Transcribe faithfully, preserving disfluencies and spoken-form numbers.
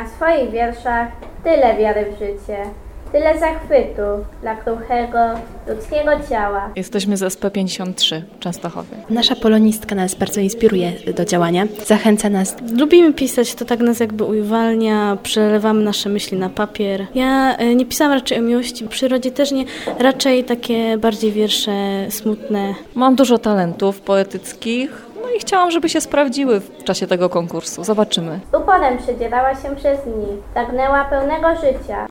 na swoich wierszach tyle wiary w życie, tyle zachwytu dla kruchego ludzkiego ciała. Jesteśmy z S P pięćdziesiąt trzy Częstochowy. Nasza polonistka nas bardzo inspiruje do działania, zachęca nas. Lubimy pisać, to tak nas jakby uwalnia, przelewamy nasze myśli na papier. Ja e, nie pisałam raczej o miłości, w przyrodzie też nie, raczej takie bardziej wiersze smutne. Mam dużo talentów poetyckich, no i chciałam, żeby się sprawdziły w czasie tego konkursu. Zobaczymy. Uporem przedzierała się przez dni, pragnęła pełnego życia.